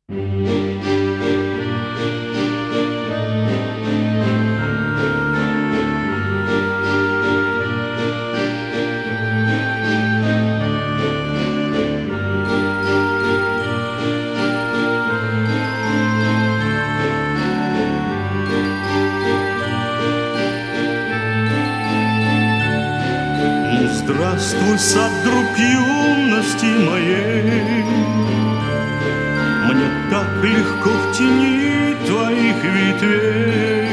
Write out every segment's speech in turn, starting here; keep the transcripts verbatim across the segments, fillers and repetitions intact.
Здравствуй, сад, друг юности моей. Мне так легко в тени твоих ветвей.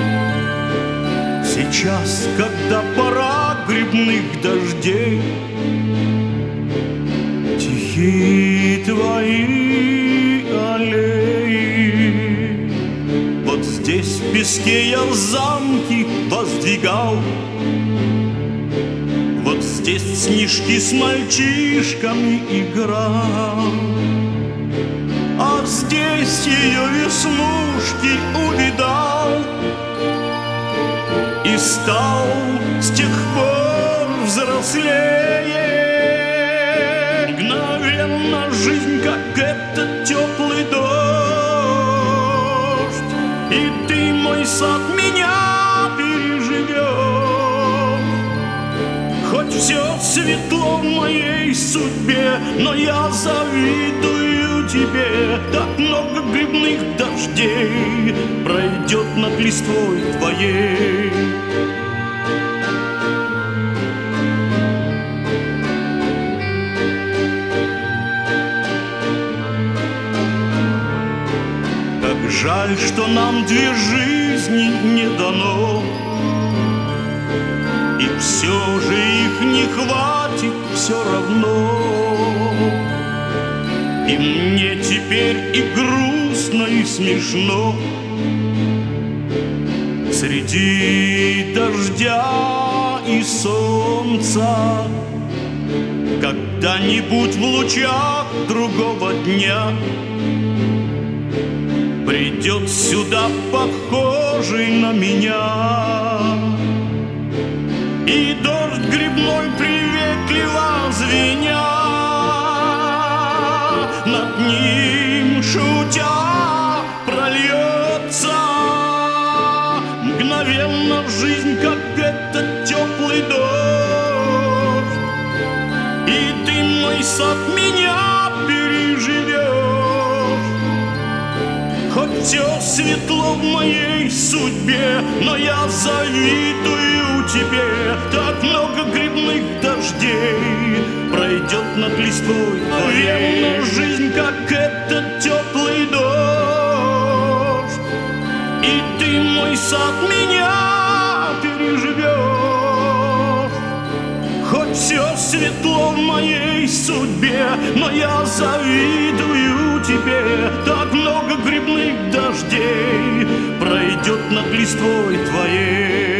Сейчас, когда пора грибных дождей, тихие твои аллеи. Вот здесь в песке я замки воздвигал, вот здесь снежки с мальчишками играл, а здесь ее веснушки увидал и стал с тех пор взрослее. Мгновенно жизнь, как этот теплый дождь, и ты, мой сад, меня переживешь. Хоть все светло в моей судьбе, но я завидую тебе. Так много грибных дождей пройдет над листвой твоей. Как жаль, что нам две жизни не дано, и все же их не хватит все равно. И мне теперь и грустно, и смешно среди дождя и солнца. Когда-нибудь в лучах другого дня придет сюда похожий на меня, и дождь грибной приветливо звеня над ним шутя прольется. Мгновенно жизнь, как этот теплый дождь, и ты, мой сад, меня переживешь. Хоть все светло в моей судьбе, но я завидую тебе. Так много грибных дождей пройдет над листвой твоей. Но жизнь, как этот теплый дождь, и ты, мой сад, меня переживешь. Хоть все светло в моей судьбе, но я завидую тебе. Так много грибных дождей пройдет над листвой твоей.